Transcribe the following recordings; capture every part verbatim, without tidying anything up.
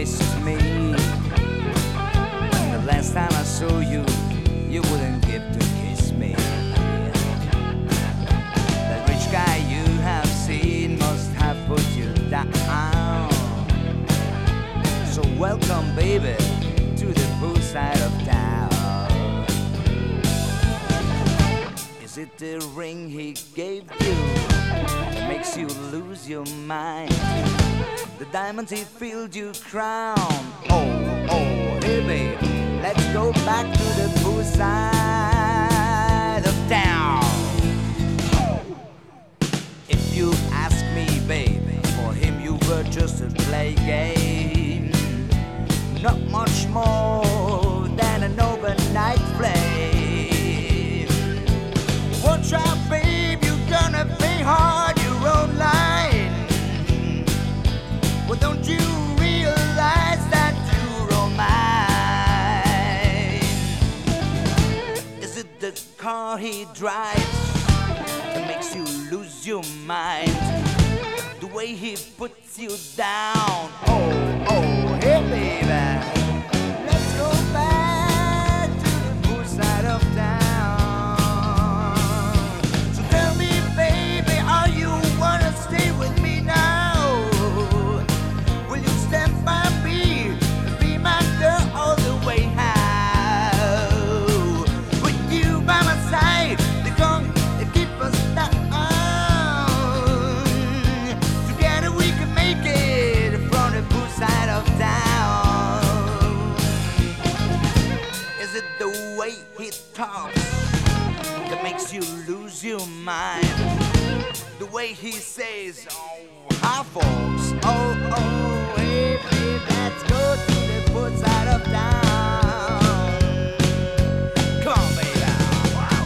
missed me. And the last time I saw you, you wouldn't give to kiss me. That rich guy you have seen must have put you down. So welcome, baby, to the poolside of town. Is it the ring he gave you that makes you lose your mind? The diamonds he filled you crown. Oh, oh, hey babe, let's go back to the poolside of town. If you ask me, baby, for him you were just a play game, not much more than an overnight flame. Watch out, babe, you're gonna pay hard your own line. Well, don't you realize that you're all mine? Is it the car he drives that makes you lose your mind? The way he puts you down. Oh, oh, hey baby, let's go back to the poolside of town. So tell me, baby, are you wanna stay with me now? Will you stand by me, be my girl all the way home? With you by my side, they're gonna keep us down. Together we can make it from the poolside of town. Is it the way he talks that makes you lose your mind? The way he says, oh, hi folks, oh, oh, hey, babe, let's go to the poolside of town. Come on, baby. Wow.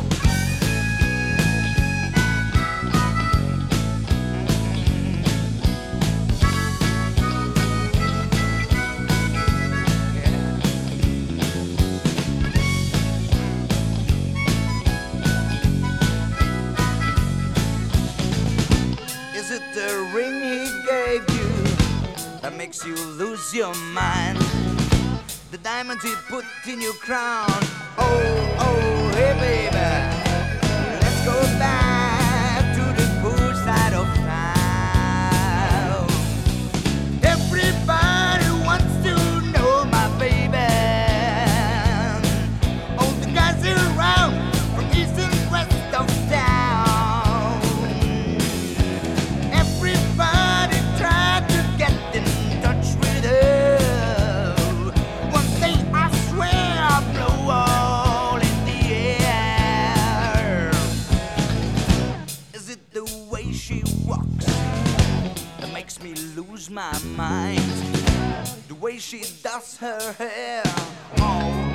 Is it the ring he gave you that makes you lose your mind? The diamonds he put in your crown. Oh, oh, hey baby, let's go back to the poolside of town. Everybody wants to know my baby. All the guys around from east and west of town. Everybody tried to get in touch with her. One day I swear I'll blow all in the air. Is it the way she walks that makes me lose my mind? The way she does her hair. Oh,